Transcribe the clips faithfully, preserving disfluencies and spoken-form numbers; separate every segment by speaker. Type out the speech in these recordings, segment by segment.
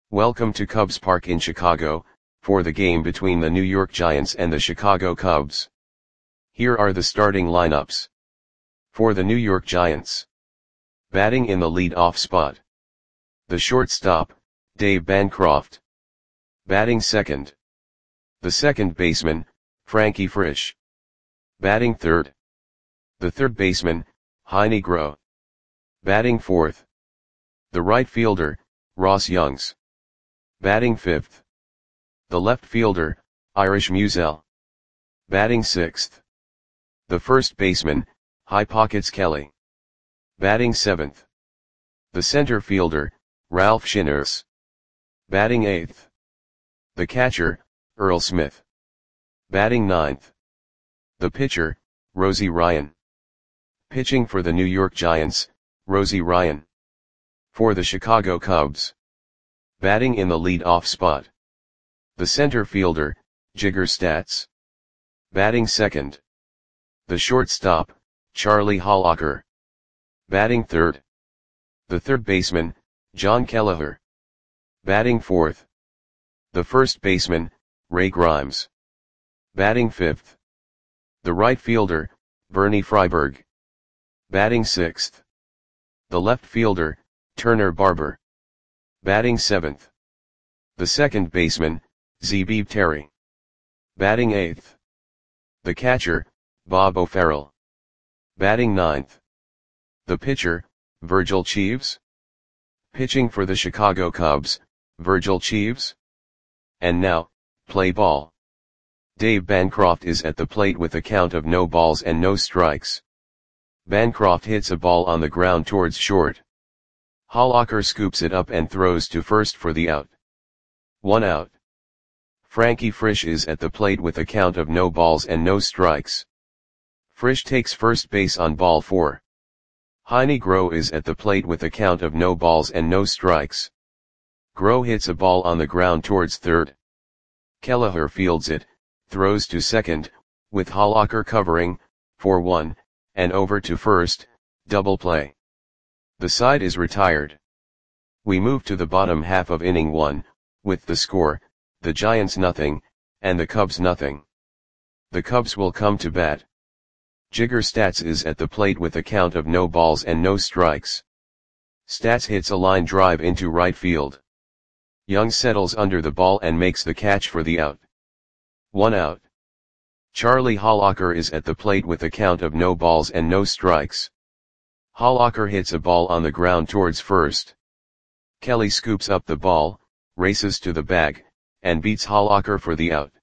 Speaker 1: Welcome to Cubs Park in Chicago, for the game between the New York Giants and the Chicago Cubs. Here are the starting lineups. For the New York Giants. Batting in the lead-off spot. The shortstop, Dave Bancroft. Batting second. The second baseman, Frankie Frisch. Batting third. The third baseman, Heinie Groh. Batting fourth. The right fielder, Ross Youngs. Batting fifth. The left fielder, Irish Musial. Batting sixth. The first baseman, High Pockets Kelly. Batting seventh. The center fielder, Ralph Shinners. Batting eighth. The catcher, Earl Smith. Batting ninth. The pitcher, Rosie Ryan. Pitching for the New York Giants, Rosie Ryan. For the Chicago Cubs. Batting in the lead-off spot. The center fielder, Jigger Statz. Batting second. The shortstop, Charlie Hollacker. Batting third. The third baseman, John Kelleher. Batting fourth. The first baseman, Ray Grimes. Batting fifth. The right fielder, Bernie Freiberg. Batting sixth. The left fielder, Turner Barber. Batting seventh. The second baseman, Zeebeeb Terry. Batting eighth. The catcher, Bob O'Farrell. Batting ninth. The pitcher, Virgil Cheeves. Pitching for the Chicago Cubs, Virgil Cheeves. And now, play ball. Dave Bancroft is at the plate with a count of no balls and no strikes. Bancroft hits a ball on the ground towards short. Hollacker scoops it up and throws to first for the out. One out. Frankie Frisch is at the plate with a count of no balls and no strikes. Frisch takes first base on ball four. Heinie Groh is at the plate with a count of no balls and no strikes. Groh hits a ball on the ground towards third. Kelleher fields it, throws to second, with Hollacker covering, for one, and over to first, double play. The side is retired. We move to the bottom half of inning one, with the score, the Giants nothing, and the Cubs nothing. The Cubs will come to bat. Jigger Statz is at the plate with a count of no balls and no strikes. Statz hits a line drive into right field. Young settles under the ball and makes the catch for the out. One out. Charlie Hollacker is at the plate with a count of no balls and no strikes. Hollacker hits a ball on the ground towards first. Kelly scoops up the ball, races to the bag, and beats Hollacker for the out.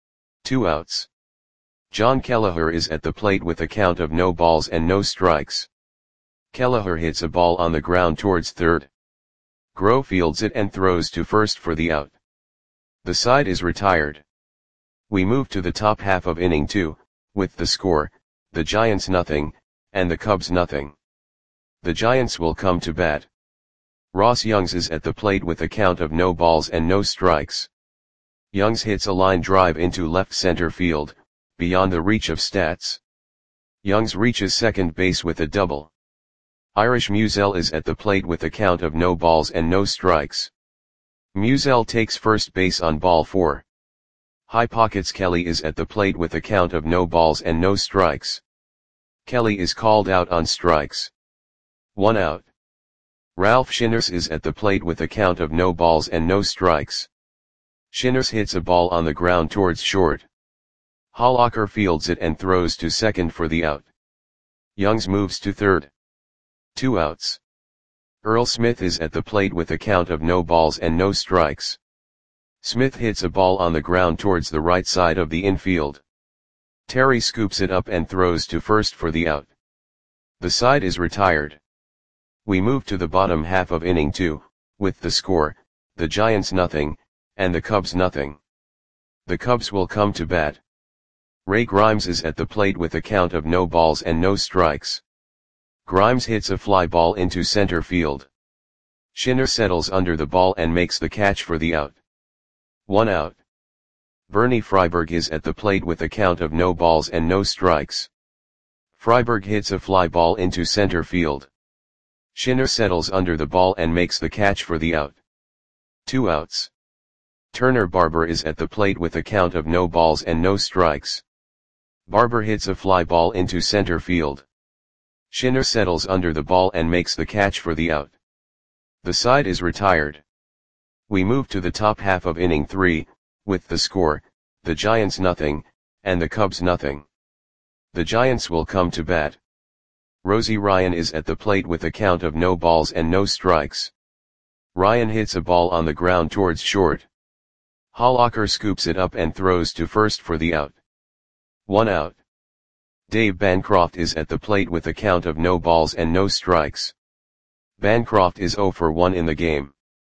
Speaker 1: Two outs. John Kelleher is at the plate with a count of no balls and no strikes. Kelleher hits a ball on the ground towards third. Groh fields it and throws to first for the out. The side is retired. We move to the top half of inning two, with the score, the Giants nothing, and the Cubs nothing. The Giants will come to bat. Ross Youngs is at the plate with a count of no balls and no strikes. Youngs hits a line drive into left center field, beyond the reach of Statz. Youngs reaches second base with a double. Irish Musial is at the plate with a count of no balls and no strikes. Musial takes first base on ball four. High Pockets Kelly is at the plate with a count of no balls and no strikes. Kelly is called out on strikes. One out. Ralph Shinners is at the plate with a count of no balls and no strikes. Shinners hits a ball on the ground towards short. Hollacker fields it and throws to second for the out. Youngs moves to third. Two outs. Earl Smith is at the plate with a count of no balls and no strikes. Smith hits a ball on the ground towards the right side of the infield. Terry scoops it up and throws to first for the out. The side is retired. We move to the bottom half of inning two, with the score, the Giants nothing, and the Cubs nothing. The Cubs will come to bat. Ray Grimes is at the plate with a count of no balls and no strikes. Grimes hits a fly ball into center field. Shinner settles under the ball and makes the catch for the out. One out. Bernie Freiberg is at the plate with a count of no balls and no strikes. Freiberg hits a fly ball into center field. Shinner settles under the ball and makes the catch for the out. Two outs. Turner Barber is at the plate with a count of no balls and no strikes. Barber hits a fly ball into center field. Shinner settles under the ball and makes the catch for the out. The side is retired. We move to the top half of inning three, with the score, the Giants nothing, and the Cubs nothing. The Giants will come to bat. Rosie Ryan is at the plate with a count of no balls and no strikes. Ryan hits a ball on the ground towards short. Hollacker scoops it up and throws to first for the out. One out. Dave Bancroft is at the plate with a count of no balls and no strikes. Bancroft is oh for one in the game.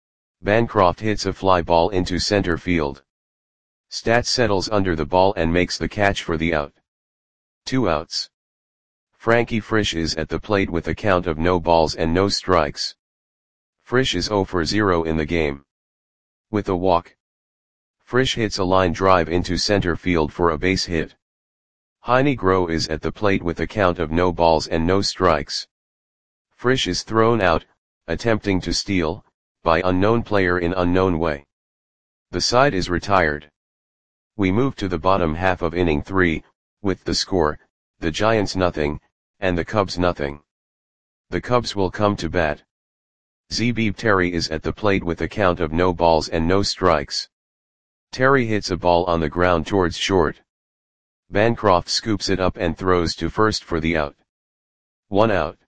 Speaker 1: Bancroft hits a fly ball into center field. Stats settles under the ball and makes the catch for the out. Two outs. Frankie Frisch is at the plate with a count of no balls and no strikes. Frisch is oh for zero in the game. With a walk. Frisch hits a line drive into center field for a base hit. Heine Groh is at the plate with a count of no balls and no strikes. Frisch is thrown out, attempting to steal, by unknown player in unknown way. The side is retired. We move to the bottom half of inning three, with the score, the Giants nothing, and the Cubs nothing. The Cubs will come to bat. Zebib Terry is at the plate with a count of no balls and no strikes. Terry hits a ball on the ground towards short. Bancroft scoops it up and throws to first for the out. One out.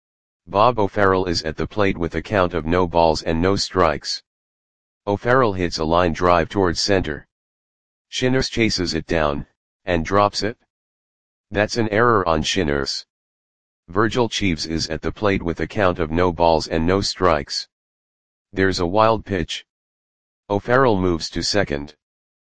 Speaker 1: Bob O'Farrell is at the plate with a count of no balls and no strikes. O'Farrell hits a line drive towards center. Shinners chases it down, and drops it. That's an error on Shinners. Virgil Cheeves is at the plate with a count of no balls and no strikes. There's a wild pitch. O'Farrell moves to second.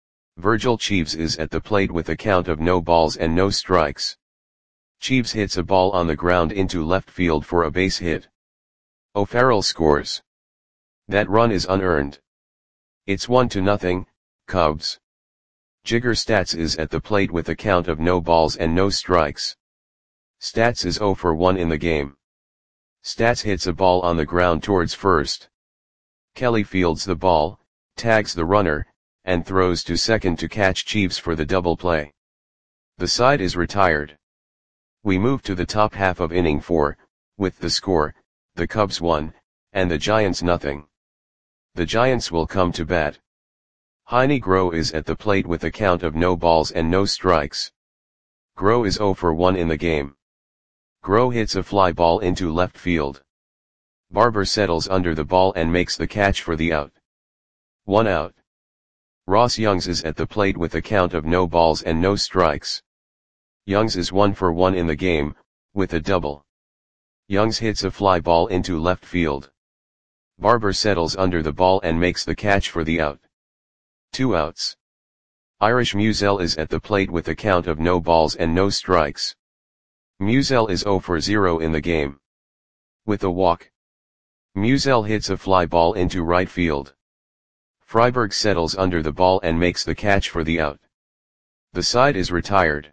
Speaker 1: Virgil Cheeves is at the plate with a count of no balls and no strikes. Cheeves hits a ball on the ground into left field for a base hit. O'Farrell scores. That run is unearned. It's one to nothing, Cubs. Jigger Stats is at the plate with a count of no balls and no strikes. Stats is oh for one in the game. Stats hits a ball on the ground towards first. Kelly fields the ball, tags the runner, and throws to second to catch Cheeves for the double play. The side is retired. We move to the top half of inning four, with the score, the Cubs one, and the Giants nothing. The Giants will come to bat. Heine Groh is at the plate with a count of no balls and no strikes. Groh is oh for one in the game. Groh hits a fly ball into left field. Barber settles under the ball and makes the catch for the out. One out. Ross Youngs is at the plate with a count of no balls and no strikes. Youngs is one for one in the game, with a double. Youngs hits a fly ball into left field. Barber settles under the ball and makes the catch for the out. Two outs. Irish Musial is at the plate with a count of no balls and no strikes. Musial is oh for zero in the game. With a walk. Musial hits a fly ball into right field. Freiberg settles under the ball and makes the catch for the out. The side is retired.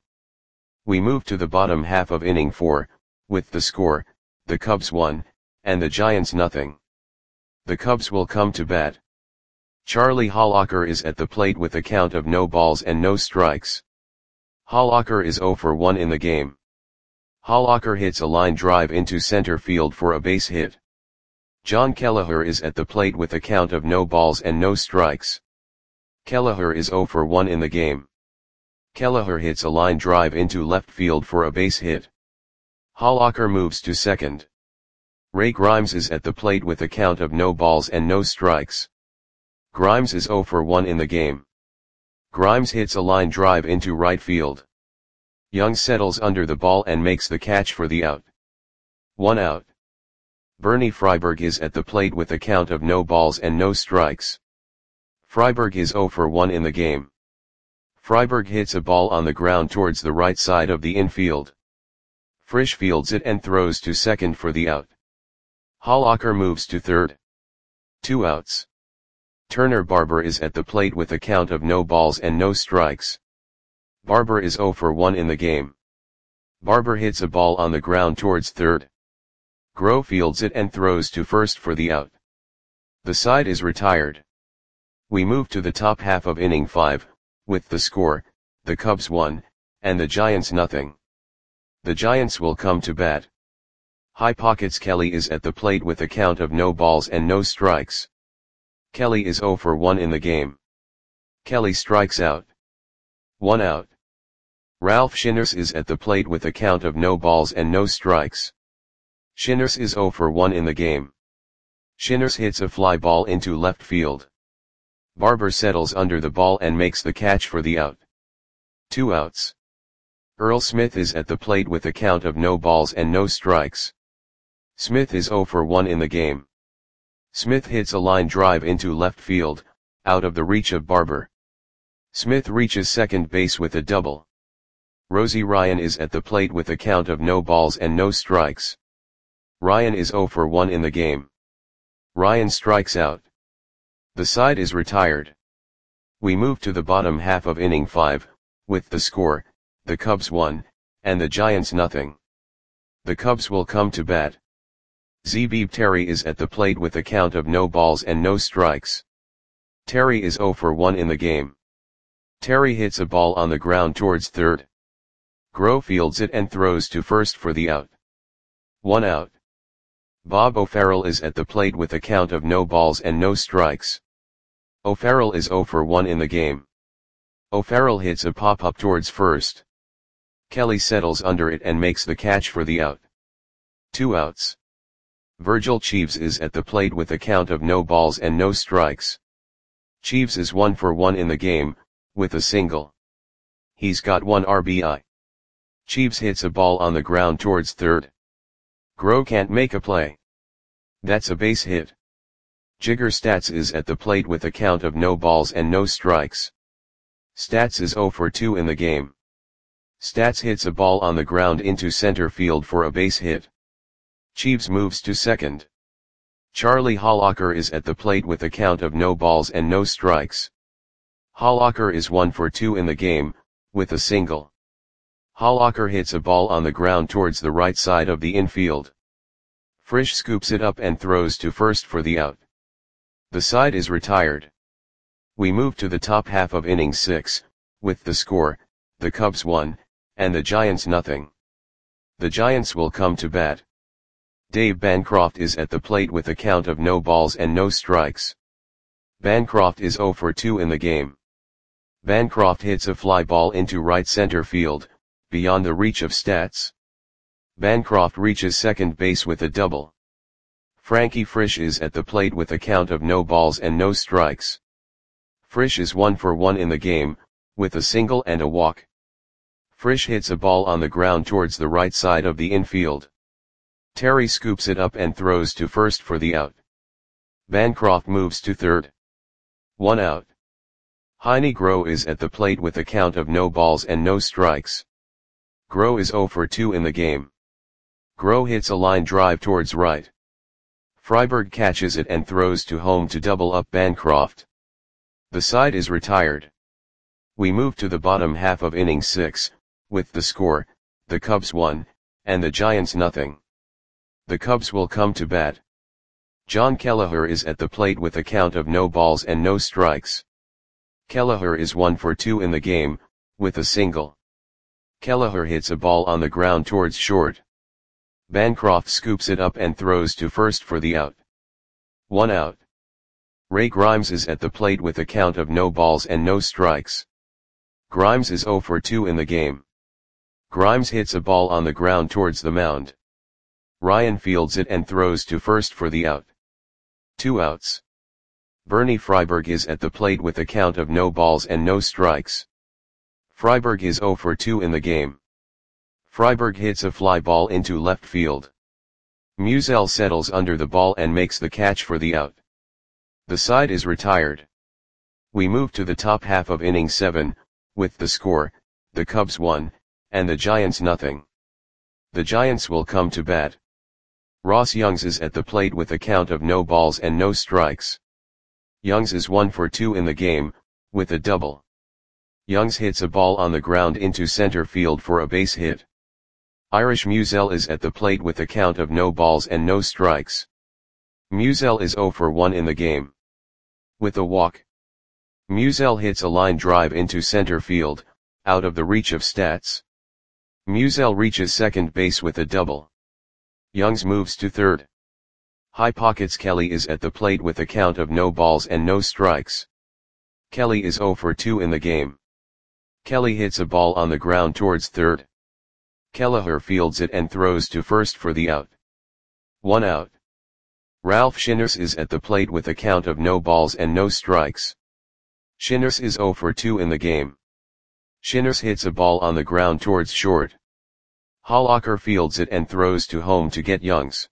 Speaker 1: We move to the bottom half of inning four, with the score, the Cubs one, and the Giants nothing. The Cubs will come to bat. Charlie Hollacker is at the plate with a count of no balls and no strikes. Hollacker is oh for one in the game. Hollacker hits a line drive into center field for a base hit. John Kelleher is at the plate with a count of no balls and no strikes. Kelleher is oh for one in the game. Kelleher hits a line drive into left field for a base hit. Hollacker moves to second. Ray Grimes is at the plate with a count of no balls and no strikes. Grimes is oh for one in the game. Grimes hits a line drive into right field. Young settles under the ball and makes the catch for the out. One out. Bernie Freiberg is at the plate with a count of no balls and no strikes. Freiberg is oh for one in the game. Freiberg hits a ball on the ground towards the right side of the infield. Frisch fields it and throws to second for the out. Hollacker moves to third. Two outs. Turner Barber is at the plate with a count of no balls and no strikes. Barber is oh for one in the game. Barber hits a ball on the ground towards third. Groh fields it and throws to first for the out. The side is retired. We move to the top half of inning five, with the score, the Cubs one, and the Giants nothing. The Giants will come to bat. High Pockets Kelly is at the plate with a count of no balls and no strikes. Kelly is oh for one in the game. Kelly strikes out. One out. Ralph Shinners is at the plate with a count of no balls and no strikes. Shinners is oh for one in the game. Shinners hits a fly ball into left field. Barber settles under the ball and makes the catch for the out. Two outs. Earl Smith is at the plate with a count of no balls and no strikes. Smith is oh for one in the game. Smith hits a line drive into left field, out of the reach of Barber. Smith reaches second base with a double. Rosie Ryan is at the plate with a count of no balls and no strikes. Ryan is oh for one in the game. Ryan strikes out. The side is retired. We move to the bottom half of inning five, with the score, the Cubs one, and the Giants nothing. The Cubs will come to bat. Zebib Terry is at the plate with a count of no balls and no strikes. Terry is oh for one in the game. Terry hits a ball on the ground towards third. Groh fields it and throws to first for the out. One out. Bob O'Farrell is at the plate with a count of no balls and no strikes. O'Farrell is oh for one in the game. O'Farrell hits a pop-up towards first. Kelly settles under it and makes the catch for the out. Two outs. Virgil Cheeves is at the plate with a count of no balls and no strikes. Cheeves is one for one in the game, with a single. He's got one R B I. Cheeves hits a ball on the ground towards third. Groh can't make a play. That's a base hit. Jigger Stats is at the plate with a count of no balls and no strikes. Stats is oh for two in the game. Stats hits a ball on the ground into center field for a base hit. Cheeves moves to second. Charlie Hollacker is at the plate with a count of no balls and no strikes. Hollacker is one for two in the game, with a single. Hollacker hits a ball on the ground towards the right side of the infield. Frisch scoops it up and throws to first for the out. The side is retired. We move to the top half of inning six, with the score, the Cubs one, and the Giants nothing. The Giants will come to bat. Dave Bancroft is at the plate with a count of no balls and no strikes. Bancroft is oh for two in the game. Bancroft hits a fly ball into right center field, beyond the reach of Stats. Bancroft reaches second base with a double. Frankie Frisch is at the plate with a count of no balls and no strikes. Frisch is one for one in the game, with a single and a walk. Frisch hits a ball on the ground towards the right side of the infield. Terry scoops it up and throws to first for the out. Bancroft moves to third. One out. Heine Groh is at the plate with a count of no balls and no strikes. Groh is oh for two in the game. Groh hits a line drive towards right. Freiberg catches it and throws to home to double up Bancroft. The side is retired. We move to the bottom half of inning six, with the score, the Cubs one, and the Giants nothing. The Cubs will come to bat. John Kelleher is at the plate with a count of no balls and no strikes. Kelleher is one for two in the game, with a single. Kelleher hits a ball on the ground towards short. Bancroft scoops it up and throws to first for the out. One out. Ray Grimes is at the plate with a count of no balls and no strikes. Grimes is oh for two in the game. Grimes hits a ball on the ground towards the mound. Ryan fields it and throws to first for the out. Two outs. Bernie Freiberg is at the plate with a count of no balls and no strikes. Freiberg is oh for two in the game. Freiberg hits a fly ball into left field. Musial settles under the ball and makes the catch for the out. The side is retired. We move to the top half of inning seven, with the score, the Cubs one, and the Giants nothing. The Giants will come to bat. Ross Youngs is at the plate with a count of no balls and no strikes. Youngs is one for two in the game, with a double. Youngs hits a ball on the ground into center field for a base hit. Irish Musial is at the plate with a count of no balls and no strikes. Musial is oh for one in the game. With a walk. Musial hits a line drive into center field, out of the reach of Stats. Musial reaches second base with a double. Youngs moves to third. High pockets Kelly is at the plate with a count of no balls and no strikes. Kelly is zero for two in the game. Kelly hits a ball on the ground towards third. Kelleher fields it and throws to first for the out. One out. Ralph Shinners is at the plate with a count of no balls and no strikes. Shinners is zero for two in the game. Shinners hits a ball on the ground towards short. Hollacker fields it and throws to home to get Youngs.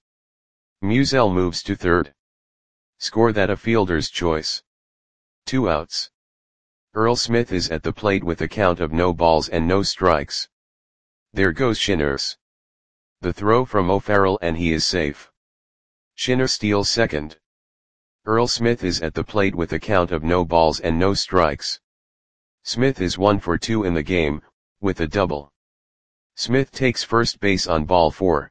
Speaker 1: Musial moves to third. Score that a fielder's choice. Two outs. Earl Smith is at the plate with a count of no balls and no strikes. There goes Shinners. The throw from O'Farrell and he is safe. Shinner steals second. Earl Smith is at the plate with a count of no balls and no strikes. Smith is one for two in the game, with a double. Smith takes first base on ball four.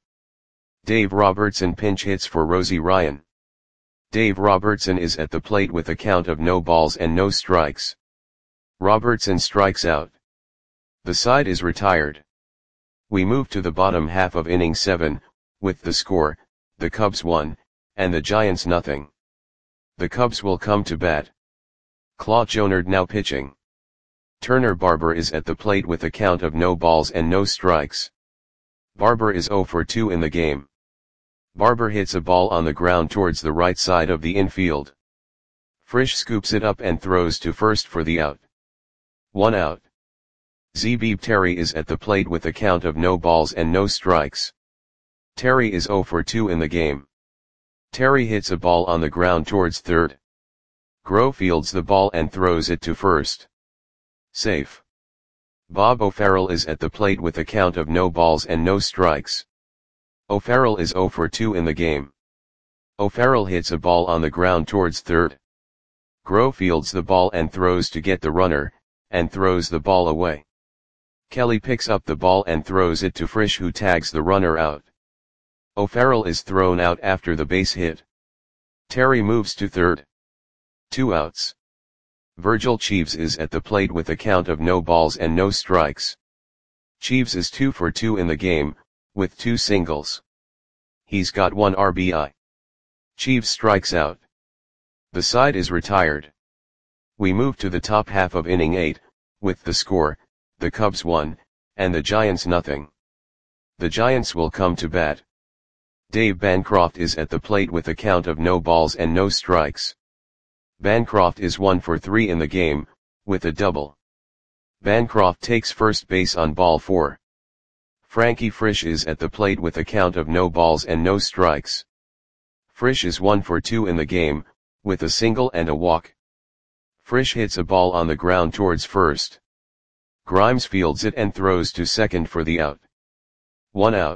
Speaker 1: Dave Robertson pinch hits for Rosie Ryan. Dave Robertson is at the plate with a count of no balls and no strikes. Robertson strikes out. The side is retired. We move to the bottom half of inning seven, with the score, the Cubs one, and the Giants nothing. The Cubs will come to bat. Claude Jonard now pitching. Turner Barber is at the plate with a count of no balls and no strikes. Barber is zero for two in the game. Barber hits a ball on the ground towards the right side of the infield. Frisch scoops it up and throws to first for the out. One out. Zebib Terry is at the plate with a count of no balls and no strikes. Terry is zero for two in the game. Terry hits a ball on the ground towards third. Groh fields the ball and throws it to first. Safe. Bob O'Farrell is at the plate with a count of no balls and no strikes. O'Farrell is zero for two in the game. O'Farrell hits a ball on the ground towards third. Groh fields the ball and throws to get the runner, and throws the ball away. Kelly picks up the ball and throws it to Frisch, who tags the runner out. O'Farrell is thrown out after the base hit. Terry moves to third. Two outs. Virgil Cheeves is at the plate with a count of no balls and no strikes. Cheeves is two for two in the game, with two singles. He's got one R B I. Cheeves strikes out. The side is retired. We move to the top half of inning eight, with the score, the Cubs one, and the Giants nothing. The Giants will come to bat. Dave Bancroft is at the plate with a count of no balls and no strikes. Bancroft is one for three in the game, with a double. Bancroft takes first base on ball four. Frankie Frisch is at the plate with a count of no balls and no strikes. Frisch is one for two in the game, with a single and a walk. Frisch hits a ball on the ground towards first. Grimes fields it and throws to second for the out. One out.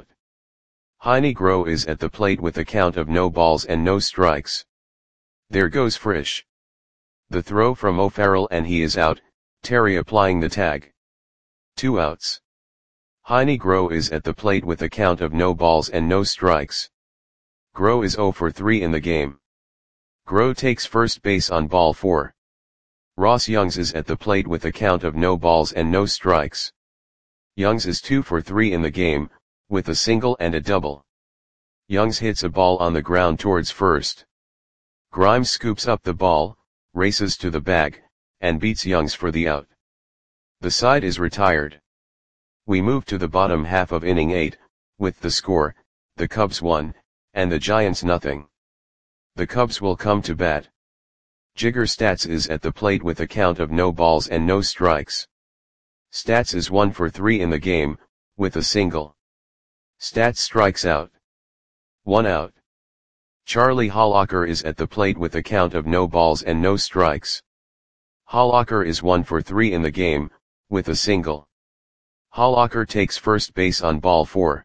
Speaker 1: Heine Groh is at the plate with a count of no balls and no strikes. There goes Frisch. The throw from O'Farrell and he is out, Terry applying the tag. Two outs. Heine Groh is at the plate with a count of no balls and no strikes. Groh is zero for three in the game. Groh takes first base on ball four. Ross Youngs is at the plate with a count of no balls and no strikes. Youngs is two for three in the game, with a single and a double. Youngs hits a ball on the ground towards first. Grimes scoops up the ball, races to the bag, and beats Youngs for the out. The side is retired. We move to the bottom half of inning eight, with the score, the Cubs one, and the Giants nothing. The Cubs will come to bat. Jigger Stats is at the plate with a count of no balls and no strikes. Stats is one for three in the game, with a single. Stats strikes out. One out. Charlie Hollacker is at the plate with a count of no balls and no strikes. Hollacker is one for three in the game, with a single. Hollacker takes first base on ball four.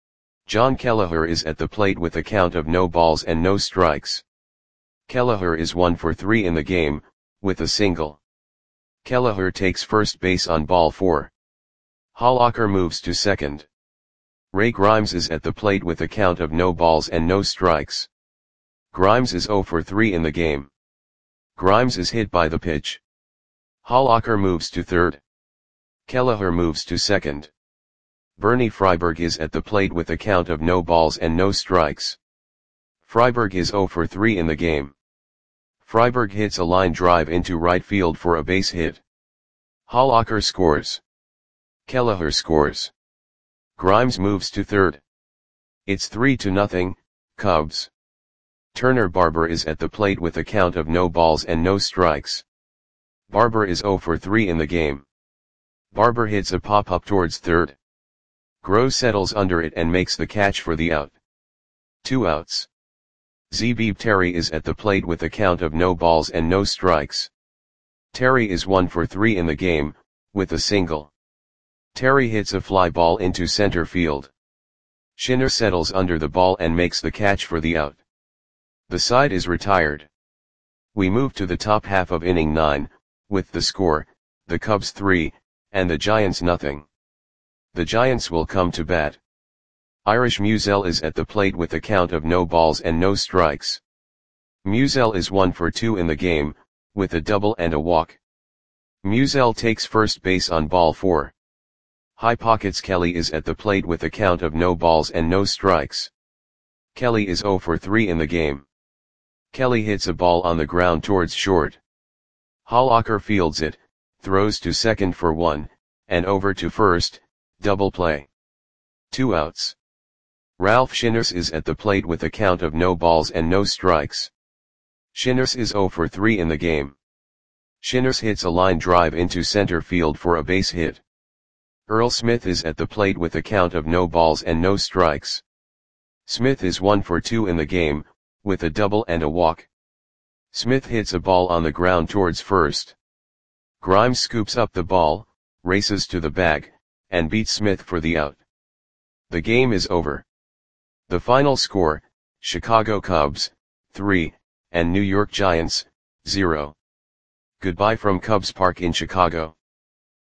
Speaker 1: John Kelleher is at the plate with a count of no balls and no strikes. Kelleher is one for three in the game, with a single. Kelleher takes first base on ball four. Hollacker moves to second. Ray Grimes is at the plate with a count of no balls and no strikes. Grimes is zero for three in the game. Grimes is hit by the pitch. Hollacher moves to third. Kelleher moves to second. Bernie Freiberg is at the plate with a count of no balls and no strikes. Freiberg is zero for three in the game. Freiberg hits a line drive into right field for a base hit. Hollacher scores. Kelleher scores. Grimes moves to third. It's three to nothing, Cubs. Turner Barber is at the plate with a count of no balls and no strikes. Barber is zero for three in the game. Barber hits a pop-up towards third. Gross settles under it and makes the catch for the out. Two outs. Zebib Terry is at the plate with a count of no balls and no strikes. Terry is one for three in the game, with a single. Terry hits a fly ball into center field. Shinner settles under the ball and makes the catch for the out. The side is retired. We move to the top half of inning nine, with the score, the Cubs three, and the Giants nothing. The Giants will come to bat. Irish Musial is at the plate with a count of no balls and no strikes. Musial is one for two in the game, with a double and a walk. Musial takes first base on ball four. High Pockets Kelly is at the plate with a count of no balls and no strikes. Kelly is zero for three in the game. Kelly hits a ball on the ground towards short. Hollacher fields it, throws to second for one, and over to first, double play. Two outs. Ralph Shinners is at the plate with a count of no balls and no strikes. Shinners is zero for three in the game. Shinners hits a line drive into center field for a base hit. Earl Smith is at the plate with a count of no balls and no strikes. Smith is one for two in the game, with a double and a walk. Smith hits a ball on the ground towards first. Grimes scoops up the ball, races to the bag, and beats Smith for the out. The game is over. The final score, Chicago Cubs, three, and New York Giants, zero. Goodbye from Cubs Park in Chicago.